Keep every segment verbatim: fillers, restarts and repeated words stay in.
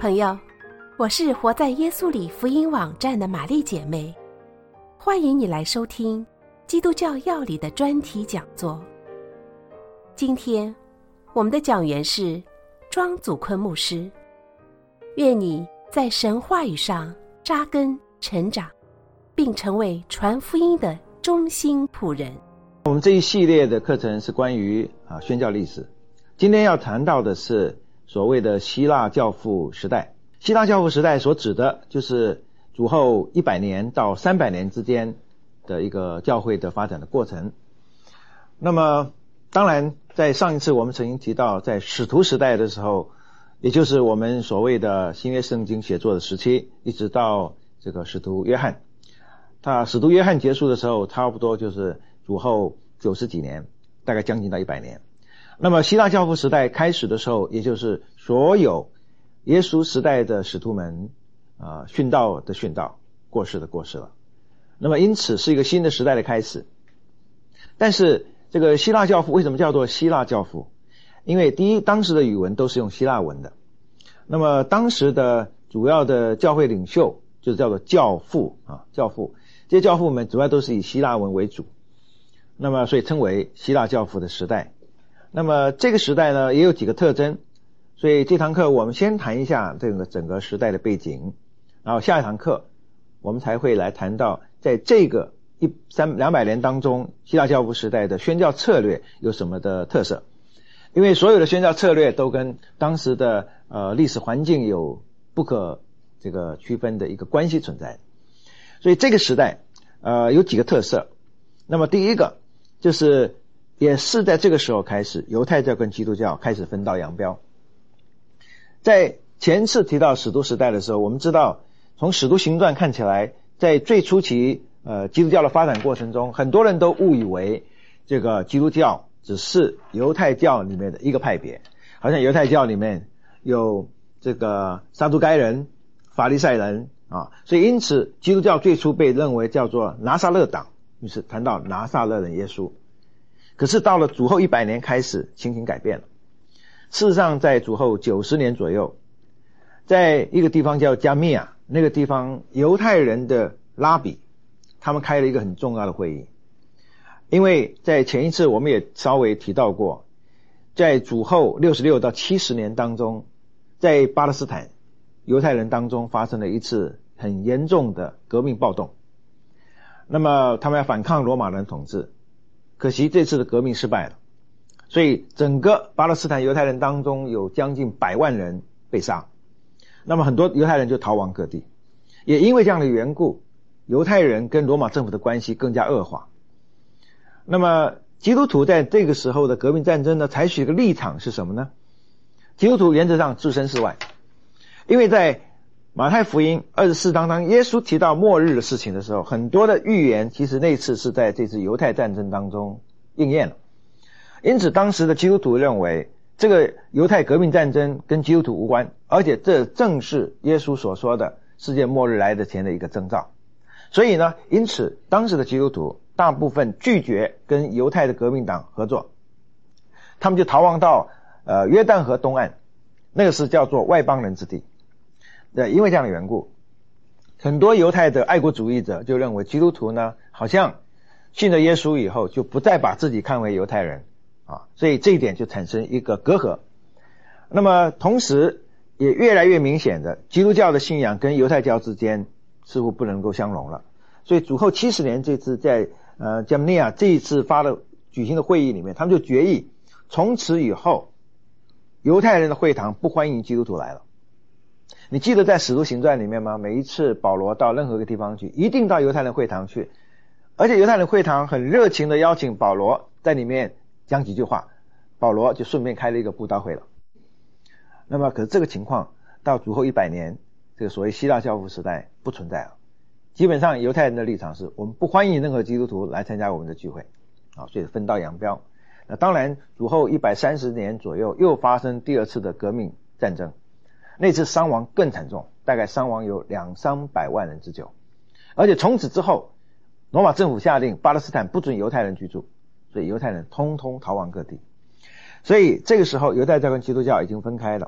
朋友，我是活在耶稣里福音网站的玛丽姐妹，欢迎你来收听基督教要理的专题讲座。今天我们的讲员是庄祖坤牧师，愿你在神话语上扎根成长，并成为传福音的忠心仆人。 我们这一系列的课程是关于啊宣教历史，今天要谈到的是所谓的希腊教父时代。希腊教父时代所指的就是主后一百年到三百年之间的一个教会的发展的过程。那么当然在上一次我们曾经提到，在使徒时代的时候，也就是我们所谓的新约圣经写作的时期，一直到这个使徒约翰。他使徒约翰结束的时候，差不多就是主后九十几年，大概将近到一百年。那么希腊教父时代开始的时候，也就是所有耶稣时代的使徒们啊、呃、殉道的殉道，过世的过世了。那么因此是一个新的时代的开始。但是这个希腊教父为什么叫做希腊教父？因为第一，当时的语文都是用希腊文的。那么当时的主要的教会领袖就是叫做教父啊，教父。这些教父们主要都是以希腊文为主。那么所以称为希腊教父的时代。那么这个时代呢也有几个特征，所以这堂课我们先谈一下这个整个时代的背景，然后下一堂课我们才会来谈到在这个一三两百年当中，希腊教父时代的宣教策略有什么的特色。因为所有的宣教策略都跟当时的呃历史环境有不可这个区分的一个关系存在。所以这个时代呃有几个特色。那么第一个就是也是在这个时候开始，犹太教跟基督教开始分道扬镳。在前次提到使徒时代的时候，我们知道从使徒行传看起来，在最初期呃基督教的发展过程中，很多人都误以为这个基督教只是犹太教里面的一个派别，好像犹太教里面有这个撒都该人、法利赛人啊，所以因此基督教最初被认为叫做拿撒勒党，于是谈到拿撒勒人耶稣。可是到了主后一百年开始，情形改变了。事实上在主后九十年左右，在一个地方叫加密亚，那个地方犹太人的拉比他们开了一个很重要的会议。因为在前一次我们也稍微提到过，在主后六十六到七十年当中，在巴勒斯坦犹太人当中发生了一次很严重的革命暴动。那么他们要反抗罗马人统治，可惜这次的革命失败了，所以整个巴勒斯坦犹太人当中有将近百万人被杀。那么很多犹太人就逃亡各地，也因为这样的缘故，犹太人跟罗马政府的关系更加恶化。那么基督徒在这个时候的革命战争呢，采取一个立场是什么呢？基督徒原则上置身事外。因为在马太福音二十四章当耶稣提到末日的事情的时候，很多的预言其实那次是在这次犹太战争当中应验了。因此当时的基督徒认为这个犹太革命战争跟基督徒无关，而且这正是耶稣所说的世界末日来的前的一个征兆。所以呢，因此当时的基督徒大部分拒绝跟犹太的革命党合作，他们就逃亡到呃约旦河东岸，那个是叫做外邦人之地。对，因为这样的缘故，很多犹太的爱国主义者就认为基督徒呢，好像信了耶稣以后就不再把自己看为犹太人啊，所以这一点就产生一个隔阂。那么同时也越来越明显的，基督教的信仰跟犹太教之间似乎不能够相容了。所以主后七十年这次在呃加密亚这一次发的举行的会议里面，他们就决议从此以后犹太人的会堂不欢迎基督徒来了。你记得在使徒行传里面吗？每一次保罗到任何一个地方去，一定到犹太人会堂去，而且犹太人会堂很热情的邀请保罗在里面讲几句话，保罗就顺便开了一个布道会了。那么可是这个情况到主后一百年，这个所谓希腊教父时代不存在了。基本上犹太人的立场是我们不欢迎任何基督徒来参加我们的聚会啊，所以分道扬镳。那当然主后一百三十年左右又发生第二次的革命战争，那次伤亡更惨重，大概伤亡有两三百万人之久。而且从此之后，罗马政府下令巴勒斯坦不准犹太人居住，所以犹太人通通逃亡各地。所以这个时候犹太教跟基督教已经分开了。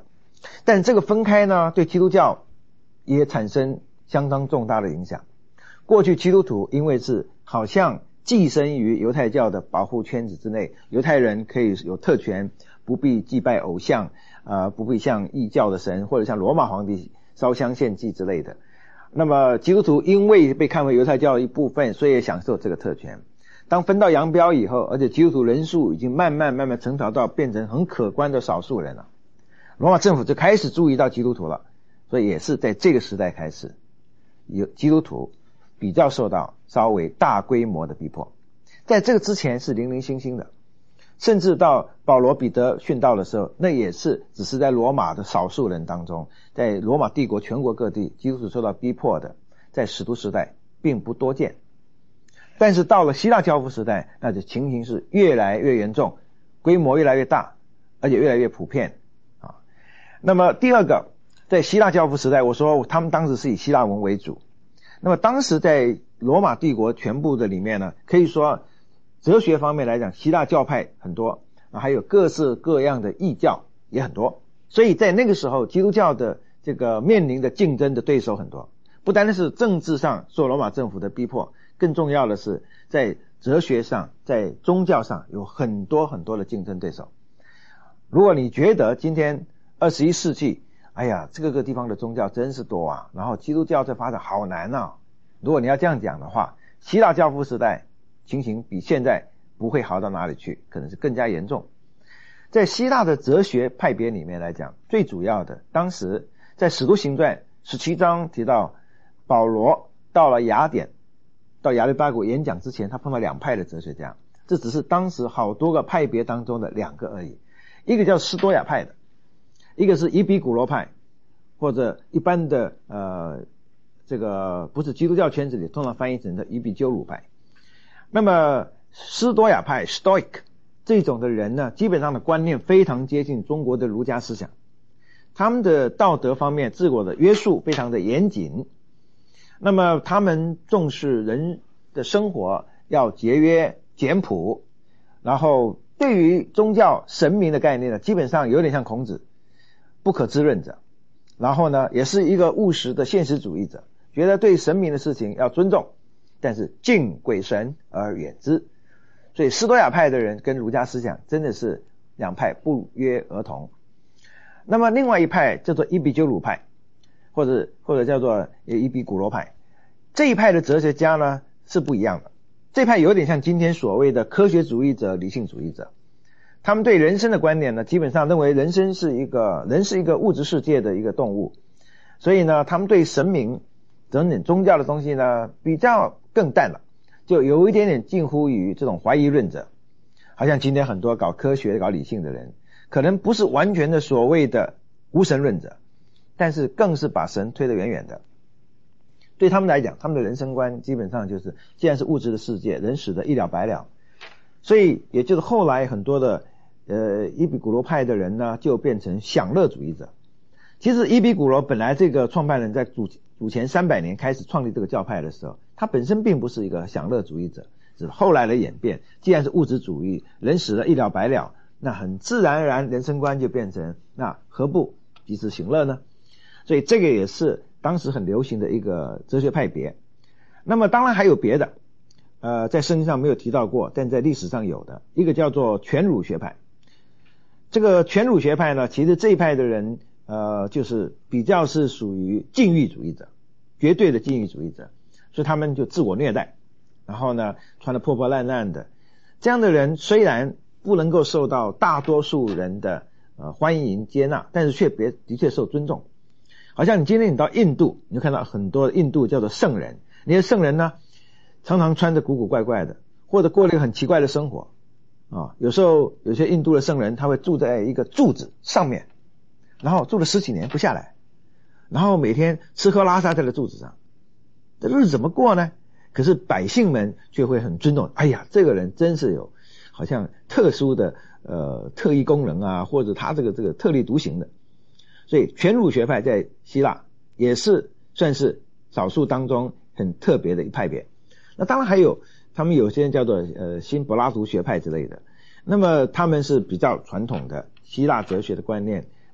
但这个分开呢，对基督教也产生相当重大的影响。过去基督徒因为是好像寄生于犹太教的保护圈子之内，犹太人可以有特权，不必祭拜偶像，呃，不必像异教的神或者像罗马皇帝烧香献祭之类的。那么基督徒因为被看为犹太教的一部分，所以也享受这个特权。当分道扬镳以后，而且基督徒人数已经慢慢慢慢成长到变成很可观的少数人了，罗马政府就开始注意到基督徒了，所以也是在这个时代开始，有基督徒比较受到稍微大规模的逼迫。在这个之前是零零星星的，甚至到保罗彼得殉道的时候，那也是只是在罗马的少数人当中，在罗马帝国全国各地基督徒受到逼迫的，在使徒时代并不多见。但是到了希腊教父时代，那就情形是越来越严重，规模越来越大，而且越来越普遍啊。那么第二个，在希腊教父时代，我说他们当时是以希腊文为主。那么当时在罗马帝国全部的里面呢，可以说哲学方面来讲，希腊教派很多，还有各式各样的异教也很多。所以在那个时候，基督教的这个面临的竞争的对手很多，不单单是政治上受罗马政府的逼迫，更重要的是在哲学上，在宗教上有很多很多的竞争对手。如果你觉得今天二十一世纪，哎呀，这个个地方的宗教真是多啊，然后基督教在发展好难啊，如果你要这样讲的话，希腊教父时代情形比现在不会好到哪里去，可能是更加严重。在希腊的哲学派别里面来讲，最主要的，当时在使徒行传十七章提到，保罗到了雅典，到亚历巴古演讲之前，他碰到两派的哲学家，这只是当时好多个派别当中的两个而已。一个叫斯多亚派的，一个是伊比古罗派，或者一般的呃这个不是基督教圈子里通常翻译成的伊比鸠鲁派。那么斯多亚派 Stoic 这种的人呢，基本上的观念非常接近中国的儒家思想，他们的道德方面自我的约束非常的严谨，那么他们重视人的生活要节约简朴，然后对于宗教神明的概念呢，基本上有点像孔子，不可知论者，然后呢也是一个务实的现实主义者，觉得对神明的事情要尊重，但是敬鬼神而远之。所以斯多亚派的人跟儒家思想真的是两派不约而同。那么另外一派叫做伊比鸠鲁派，或者或者叫做伊比古罗派，这一派的哲学家呢是不一样的。这派有点像今天所谓的科学主义者、理性主义者，他们对人生的观点呢，基本上认为人生是一个人是一个物质世界的一个动物，所以呢他们对神明等等宗教的东西呢比较更淡了，就有一点点近乎于这种怀疑论者。好像今天很多搞科学搞理性的人，可能不是完全的所谓的无神论者，但是更是把神推得远远的。对他们来讲，他们的人生观基本上就是既然是物质的世界，人死的一了百了，所以也就是后来很多的呃伊比古罗派的人呢就变成享乐主义者。其实伊比古罗本来这个创办人在主主前三百年开始创立这个教派的时候，他本身并不是一个享乐主义者，是后来的演变。既然是物质主义，人死了一了百了，那很自然而然人生观就变成那何不及时行乐呢？所以这个也是当时很流行的一个哲学派别。那么当然还有别的，呃，在圣经上没有提到过，但在历史上有的一个叫做全儒学派。这个全儒学派呢，其实这一派的人呃，就是比较是属于禁欲主义者，绝对的禁欲主义者，所以他们就自我虐待，然后呢穿得破破烂烂的。这样的人虽然不能够受到大多数人的呃欢迎接纳，但是却别的确受尊重。好像你今天你到印度，你就看到很多印度叫做圣人，那些圣人呢常常穿得古古怪怪的，或者过了一个很奇怪的生活啊。有时候有些印度的圣人他会住在一个柱子上面，然后住了十几年不下来，然后每天吃喝拉撒在了柱子上，这日子怎么过呢？可是百姓们却会很尊重，哎呀，这个人真是有好像特殊的呃特异功能啊，或者他这个这个特立独行的。所以全儒学派在希腊也是算是少数当中很特别的一派别。那当然还有他们有些人叫做呃新柏拉图学派之类的，那么他们是比较传统的希腊哲学的观念，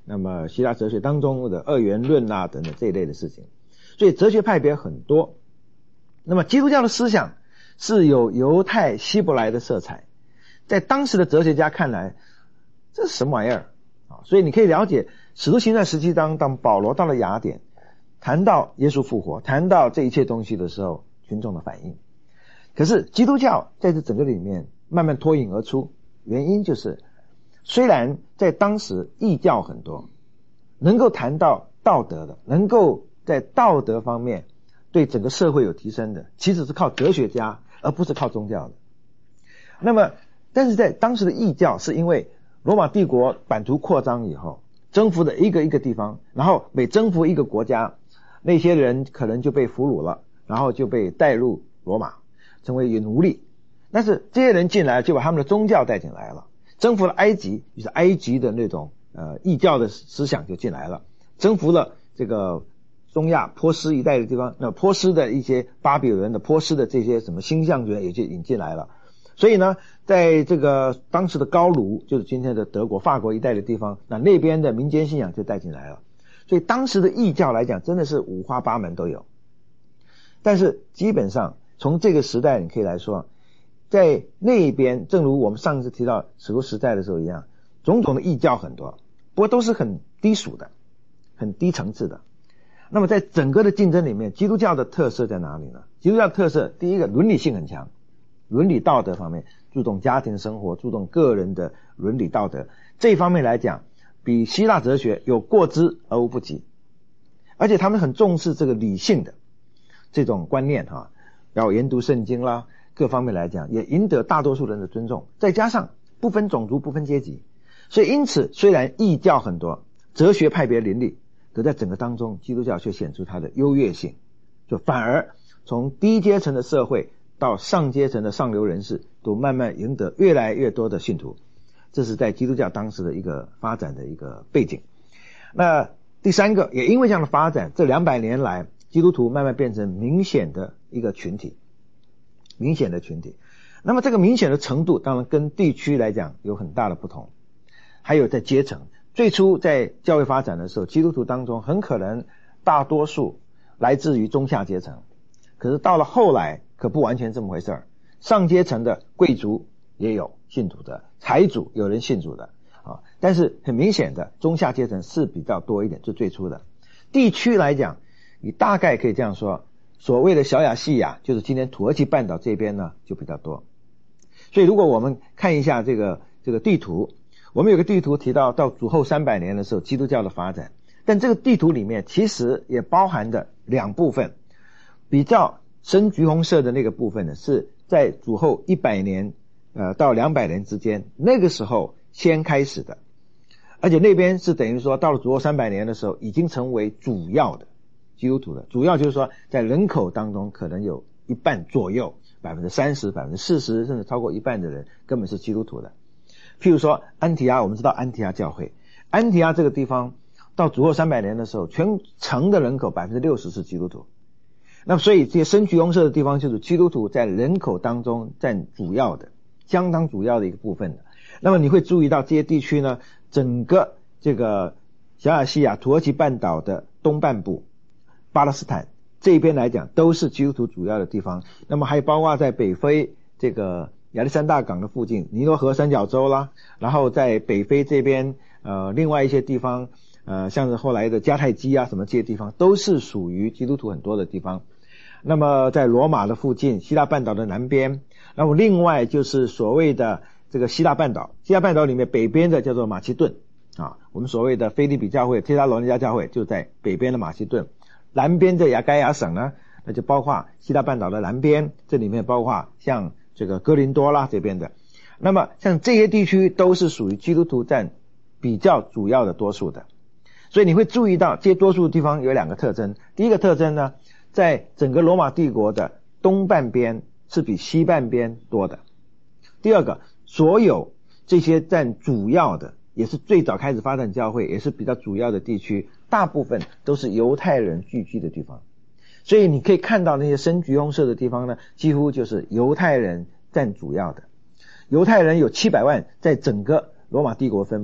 那么希腊哲学当中的二元论啊等等这一类的事情。所以哲学派别很多。那么基督教的思想是有犹太希伯来的色彩，在当时的哲学家看来，这是什么玩意儿啊？所以你可以了解使徒行传十七章，当保罗到了雅典，谈到耶稣复活，谈到这一切东西的时候，群众的反应。可是基督教在这整个里面慢慢脱颖而出，原因就是虽然在当时异教很多，能够谈到道德的，能够在道德方面对整个社会有提升的，其实是靠哲学家，而不是靠宗教的。那么但是在当时的异教，是因为罗马帝国版图扩张以后，征服了一个一个地方，然后每征服一个国家，那些人可能就被俘虏了，然后就被带入罗马成为奴隶。但是这些人进来就把他们的宗教带进来了，征服了埃及，于是埃及的那种呃异教的思想就进来了，征服了这个中亚波斯一带的地方，那波斯的一些巴比伦的波斯的这些什么星象学也就引进来了。所以呢，在这个当时的高卢，就是今天的德国法国一带的地方，那那边的民间信仰就带进来了。所以当时的异教来讲真的是五花八门都有。但是基本上从这个时代你可以来说，在那边正如我们上次提到使徒时代的时候一样，种种的异教很多，不过都是很低俗的，很低层次的。那么在整个的竞争里面，基督教的特色在哪里呢？基督教的特色，第一个伦理性很强，伦理道德方面注重家庭生活，注重个人的伦理道德，这一方面来讲比希腊哲学有过之而无不及。而且他们很重视这个理性的这种观念哈，要研读圣经啦，各方面来讲也赢得大多数人的尊重，再加上不分种族不分阶级，所以因此虽然异教很多，哲学派别林立，可在整个当中基督教却显出它的优越性，就反而从低阶层的社会到上阶层的上流人士都慢慢赢得越来越多的信徒，这是在基督教当时的一个发展的一个背景。那第三个，也因为这样的发展，这两百年来基督徒慢慢变成明显的一个群体，明显的群体。那么这个明显的程度当然跟地区来讲有很大的不同，还有在阶层。最初在教会发展的时候，基督徒当中很可能大多数来自于中下阶层，可是到了后来可不完全这么回事儿，上阶层的贵族也有信主的，财主有人信主的啊，但是很明显的中下阶层是比较多一点，就最初的。地区来讲，你大概可以这样说，所谓的小亚细亚就是今天土耳其半岛这边呢就比较多。所以如果我们看一下这个这个地图，我们有个地图提到到主后三百年的时候基督教的发展，但这个地图里面其实也包含的两部分，比较深橘红色的那个部分呢是在主后一百年呃到两百年之间，那个时候先开始的，而且那边是等于说到了主后三百年的时候已经成为主要的基督徒的，主要就是说在人口当中可能有一半左右 百分之三十 百分之四十 甚至超过一半的人根本是基督徒的。譬如说安提阿，我们知道安提阿教会，安提阿这个地方到主后三百年的时候，全城的人口 百分之六十 是基督徒。那么所以这些深橘红色的地方就是基督徒在人口当中占主要的，相当主要的一个部分的。那么你会注意到这些地区呢，整个这个小亚细亚土耳其半岛的东半部，巴勒斯坦这边来讲都是基督徒主要的地方。那么还包括在北非这个亚历山大港的附近，尼罗河三角洲啦，然后在北非这边呃另外一些地方呃像是后来的迦太基啊什么这些地方都是属于基督徒很多的地方。那么在罗马的附近，希腊半岛的南边，然后另外就是所谓的这个希腊半岛，希腊半岛里面北边的叫做马其顿啊，我们所谓的腓立比教会、帖撒罗尼迦教会就在北边的马其顿，南边的亚该亚省呢，那就包括希腊半岛的南边，这里面包括像这个哥林多啦这边的。那么像这些地区都是属于基督徒占比较主要的多数的。所以你会注意到这些多数的地方有两个特征，第一个特征呢，在整个罗马帝国的东半边是比西半边多的。第二个，所有这些占主要的也是最早开始发展教会也是比较主要的地区，大部分都是犹太人聚居的地方。所以你可以看到那些深橘红色的地方呢，几乎就是犹太人占主要的。犹太人有七百万在整个罗马帝国分布，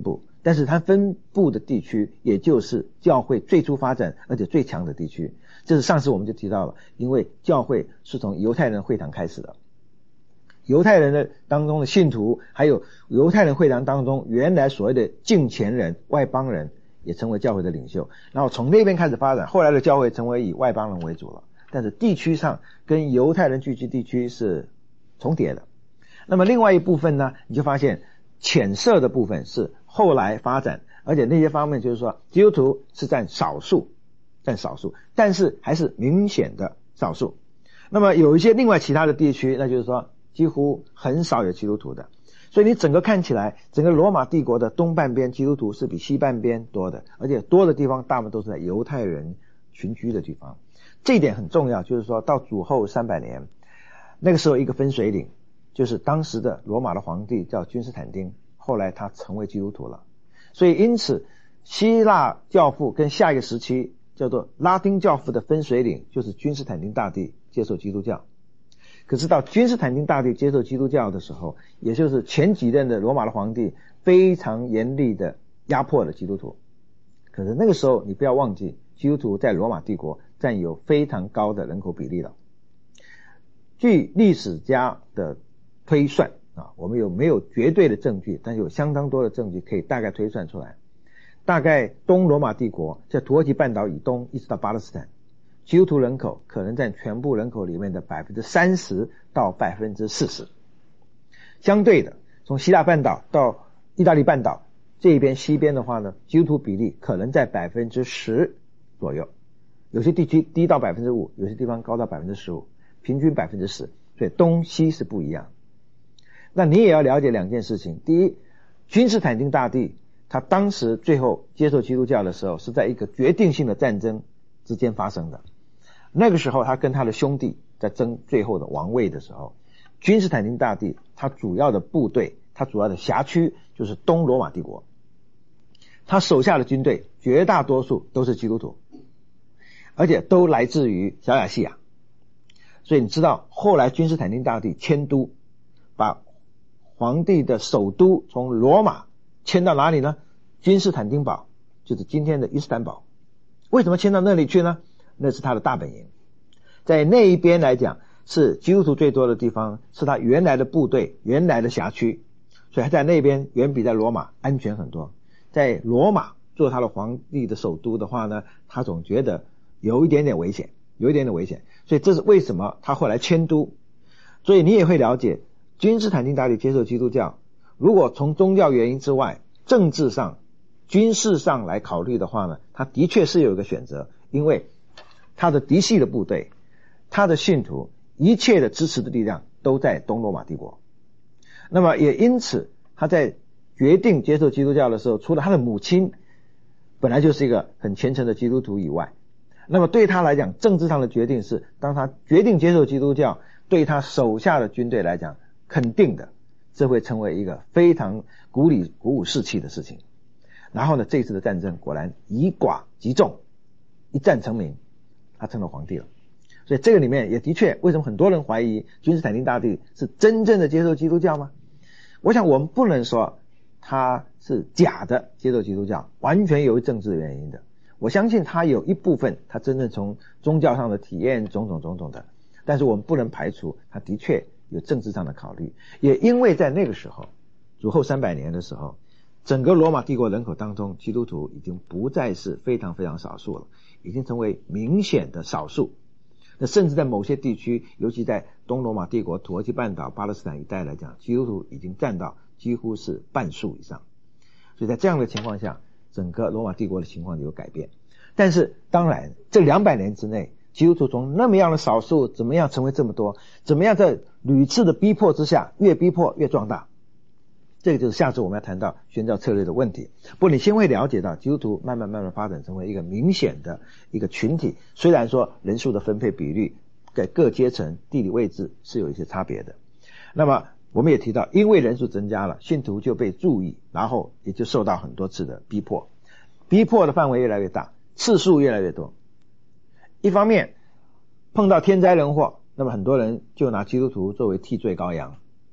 但是它分布的地区也就是教会最初发展而且最强的地区。这是上次我们就提到了，因为教会是从犹太人会堂开始的，犹太人的当中的信徒，还有犹太人会堂当中原来所谓的敬虔人、外邦人也成为教会的领袖，然后从那边开始发展，后来的教会成为以外邦人为主了，但是地区上跟犹太人聚集地区是重叠的。那么另外一部分呢，你就发现浅色的部分是后来发展，而且那些方面就是说基督徒是占少数，占少数，但是还是明显的少数。那么有一些另外其他的地区，那就是说几乎很少有基督徒的，所以你整个看起来，整个罗马帝国的东半边基督徒是比西半边多的，而且多的地方大部分都是在犹太人群居的地方。这一点很重要，就是说到主后三百年，那个时候一个分水岭，就是当时的罗马的皇帝叫君士坦丁，后来他成为基督徒了。所以因此希腊教父跟下一个时期叫做拉丁教父的分水岭，就是君士坦丁大帝接受基督教。可是到君士坦丁大帝接受基督教的时候，也就是前几任的罗马的皇帝非常严厉的压迫了基督徒。可是那个时候你不要忘记，基督徒在罗马帝国占有非常高的人口比例了。据历史家的推算啊，我们有没有绝对的证据，但是有相当多的证据可以大概推算出来。大概东罗马帝国在土耳其半岛以东一直到巴勒斯坦，基督徒人口可能占全部人口里面的 百分之三十 到 百分之四十。 相对的，从希腊半岛到意大利半岛这一边西边的话呢，基督徒比例可能在 百分之十 左右，有些地区低到 百分之五， 有些地方高到 百分之十五， 平均 百分之十， 所以东西是不一样。那你也要了解两件事情，第一，君士坦丁大帝他当时最后接受基督教的时候是在一个决定性的战争之间发生的，那个时候他跟他的兄弟在争最后的王位的时候，君士坦丁大帝他主要的部队，他主要的辖区就是东罗马帝国，他手下的军队绝大多数都是基督徒，而且都来自于小亚细亚。所以你知道后来君士坦丁大帝迁都，把皇帝的首都从罗马迁到哪里呢？君士坦丁堡，就是今天的伊斯坦堡。为什么迁到那里去呢？那是他的大本营，在那一边来讲是基督徒最多的地方，是他原来的部队原来的辖区，所以他在那边远比在罗马安全很多。在罗马做他的皇帝的首都的话呢，他总觉得有一点点危险，有一点点危险，所以这是为什么他后来迁都。所以你也会了解，君士坦丁大帝接受基督教，如果从宗教原因之外，政治上军事上来考虑的话呢，他的确是有一个选择，因为他的嫡系的部队，他的信徒，一切的支持的力量都在东罗马帝国。那么也因此他在决定接受基督教的时候，除了他的母亲本来就是一个很虔诚的基督徒以外，那么对他来讲政治上的决定是，当他决定接受基督教，对他手下的军队来讲肯定的，这会成为一个非常鼓励鼓舞士气的事情。然后呢，这次的战争果然以寡击众，一战成名，他成了皇帝了。所以这个里面也的确，为什么很多人怀疑君士坦丁大帝是真正的接受基督教吗？我想我们不能说他是假的接受基督教，完全由于政治的原因的。我相信他有一部分他真正从宗教上的体验种种种种的，但是我们不能排除他的确有政治上的考虑。也因为在那个时候主后三百年的时候，整个罗马帝国人口当中，基督徒已经不再是非常非常少数了，已经成为明显的少数。那甚至在某些地区，尤其在东罗马帝国土耳其半岛巴勒斯坦一带来讲，基督徒已经占到几乎是半数以上。所以在这样的情况下，整个罗马帝国的情况有改变。但是当然这两百年之内，基督徒从那么样的少数怎么样成为这么多，怎么样在屡次的逼迫之下越逼迫越壮大，这个就是下次我们要谈到宣教策略的问题。不过你先会了解到基督徒慢慢慢慢发展成为一个明显的一个群体，虽然说人数的分配比率在各阶层地理位置是有一些差别的。那么我们也提到，因为人数增加了，信徒就被注意，然后也就受到很多次的逼迫，逼迫的范围越来越大，次数越来越多。一方面碰到天灾人祸，那么很多人就拿基督徒作为替罪羔羊，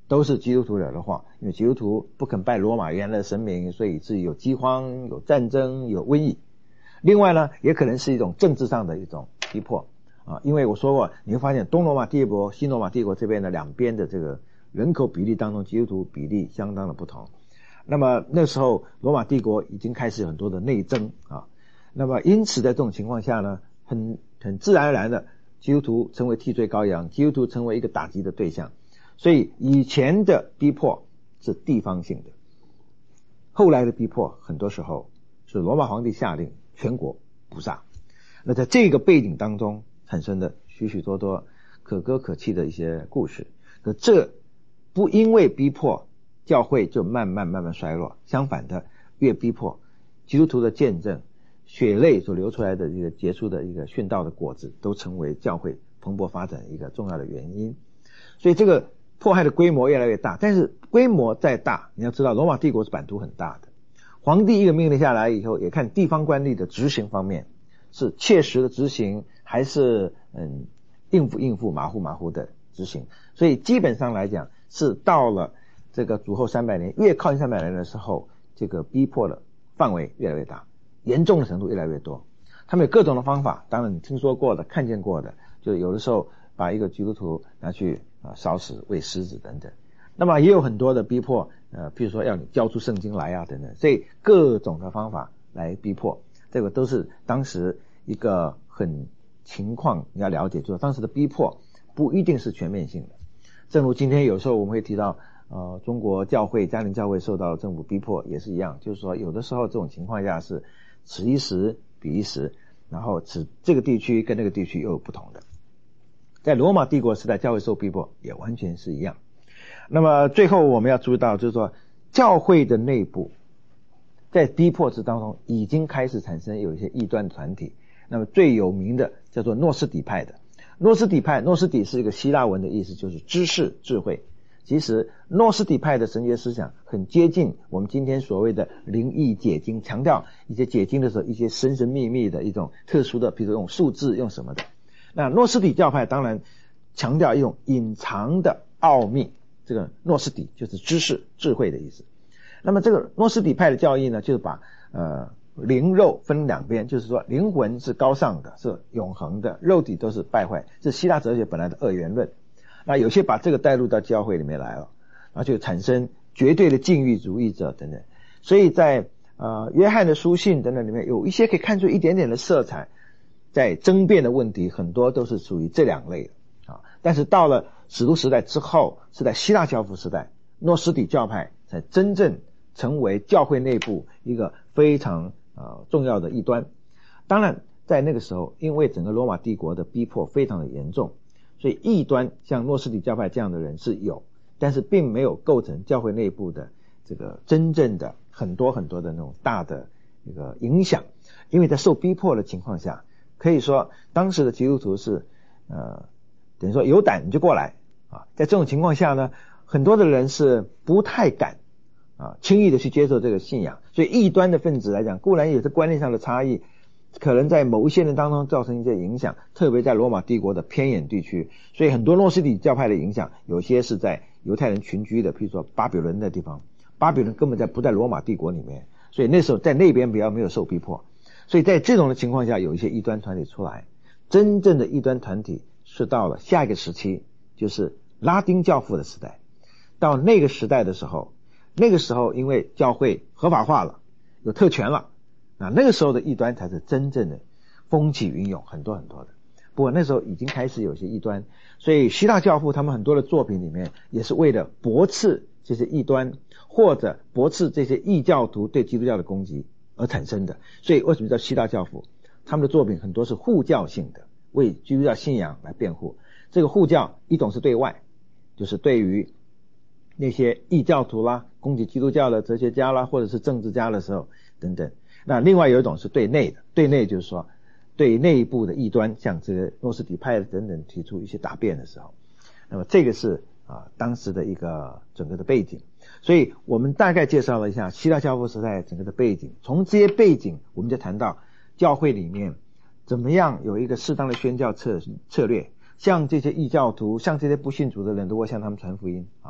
都是基督徒惹的祸，因为基督徒不肯拜罗马原来的神明，所以至于有饥荒、有战争、有瘟疫。另外呢，也可能是一种政治上的一种逼迫啊，因为我说过，你会发现东罗马帝国、西罗马帝国这边的两边的这个人口比例当中，基督徒比例相当的不同。那么那时候罗马帝国已经开始有很多的内争啊，那么因此在这种情况下呢，很很自然而然的，基督徒成为替罪羔羊，基督徒成为一个打击的对象。所以以前的逼迫是地方性的，后来的逼迫很多时候是罗马皇帝下令全国捕杀。那在这个背景当中产生的许许多多可歌可泣的一些故事，可这不因为逼迫教会就慢慢慢慢衰落，相反的，越逼迫基督徒的见证、血泪所流出来的一个结出的一个殉道的果子，都成为教会蓬勃发展一个重要的原因。所以这个迫害的规模越来越大，但是规模再大，你要知道罗马帝国是版图很大的，皇帝一个命令下来以后，也看地方官吏的执行方面是切实的执行，还是嗯应付应付马虎马虎的执行。所以基本上来讲，是到了这个主后三百年，越靠近三百年的时候，这个逼迫的范围越来越大，严重的程度越来越多。他们有各种的方法，当然你听说过的、看见过的，就有的时候把一个基督徒拿去啊烧死、喂狮子等等。那么也有很多的逼迫，呃，譬如说要你交出圣经来啊等等，所以各种的方法来逼迫，这个都是当时一个很情况你要了解，就是当时的逼迫不一定是全面性的。正如今天有时候我们会提到，呃，中国教会、家庭教会受到政府逼迫也是一样，就是说有的时候这种情况下是此一时彼一时，然后此这个地区跟那个地区又有不同的。在罗马帝国时代，教会受逼迫也完全是一样。那么最后我们要注意到，就是说教会的内部在逼迫之当中已经开始产生有一些异端团体。那么最有名的叫做诺斯底派的。诺斯底派，诺斯底是一个希腊文的意思，就是知识、智慧。其实诺斯底派的神学思想很接近我们今天所谓的灵异解经，强调一些解经的时候一些神神秘秘的一种特殊的，比如用数字用什么的。那诺斯底教派当然强调一种隐藏的奥秘，这个诺斯底就是知识、智慧的意思。那么这个诺斯底派的教义呢，就是把呃灵肉分两边，就是说灵魂是高尚的，是永恒的，肉体都是败坏，这是希腊哲学本来的二元论。那有些把这个带入到教会里面来了，然后就产生绝对的禁欲主义者等等。所以在呃约翰的书信等等里面有一些可以看出一点点的色彩，在争辩的问题很多都是属于这两类的啊。但是到了使徒时代之后，是在希腊教父时代，诺斯底教派才真正成为教会内部一个非常呃重要的异端。当然在那个时候，因为整个罗马帝国的逼迫非常的严重，所以异端像诺斯底教派这样的人是有，但是并没有构成教会内部的这个真正的很多很多的那种大的一个影响。因为在受逼迫的情况下，可以说当时的基督徒是呃等于说有胆你就过来啊。在这种情况下呢，很多的人是不太敢啊轻易的去接受这个信仰。所以异端的分子来讲，固然有些观念上的差异，可能在某一些人当中造成一些影响，特别在罗马帝国的偏远地区。所以很多诺斯底教派的影响，有些是在犹太人群居的，譬如说巴比伦的地方，巴比伦根本在不在罗马帝国里面，所以那时候在那边比较没有受逼迫。所以在这种的情况下，有一些异端团体出来。真正的异端团体是到了下一个时期，就是拉丁教父的时代。到那个时代的时候，那个时候因为教会合法化了，有特权了，那那个时候的异端才是真正的风起云涌，很多很多的。不过那时候已经开始有些异端，所以希腊教父他们很多的作品里面也是为了驳斥这些异端，或者驳斥这些异教徒对基督教的攻击而产生的。所以为什么叫希腊教父？他们的作品很多是护教性的，为基督教信仰来辩护。这个护教一种是对外，就是对于那些异教徒啦、攻击基督教的哲学家啦，或者是政治家的时候等等。那另外有一种是对内的，对内就是说对内部的异端，像这个诺斯底派等等提出一些答辩的时候。那么这个是啊当时的一个整个的背景。所以我们大概介绍了一下希腊教父时代整个的背景。从这些背景我们就谈到教会里面怎么样有一个适当的宣教策策略，像这些异教徒，像这些不信主的人，如果向他们传福音啊，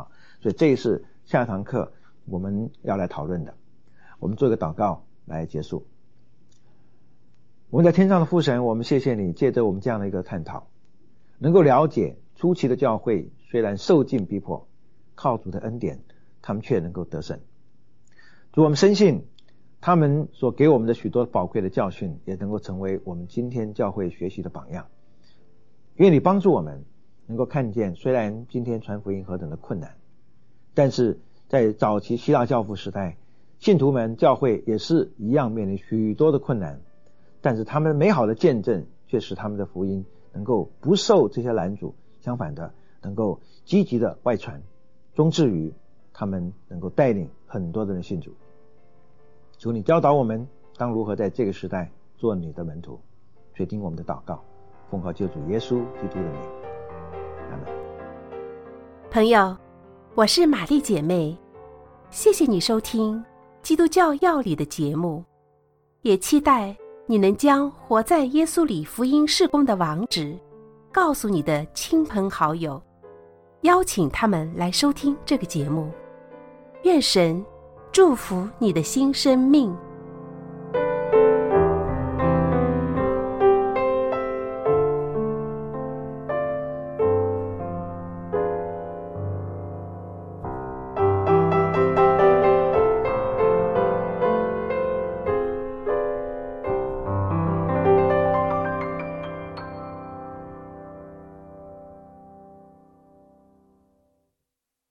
所以这是下一堂课我们要来讨论的。我们做一个祷告来结束。我们在天上的父神，我们谢谢你借着我们这样的一个探讨，能够了解初期的教会虽然受尽逼迫，靠主的恩典他们却能够得胜。主，我们深信他们所给我们的许多宝贵的教训也能够成为我们今天教会学习的榜样。愿你帮助我们能够看见，虽然今天传福音何等的困难，但是在早期希腊教父时代，信徒们教会也是一样面临许多的困难，但是他们美好的见证却使他们的福音能够不受这些拦阻，相反的能够积极的外传，终至于他们能够带领很多的人信主。求你教导我们当如何在这个时代做你的门徒，垂听我们的祷告，奉靠救主耶稣基督的名，阿们。 朋友，我是玛丽姐妹，谢谢你收听基督教要理的节目，也期待你能将活在耶稣里福音事工的网址告诉你的亲朋好友，邀请他们来收听这个节目。愿神祝福你的新生命。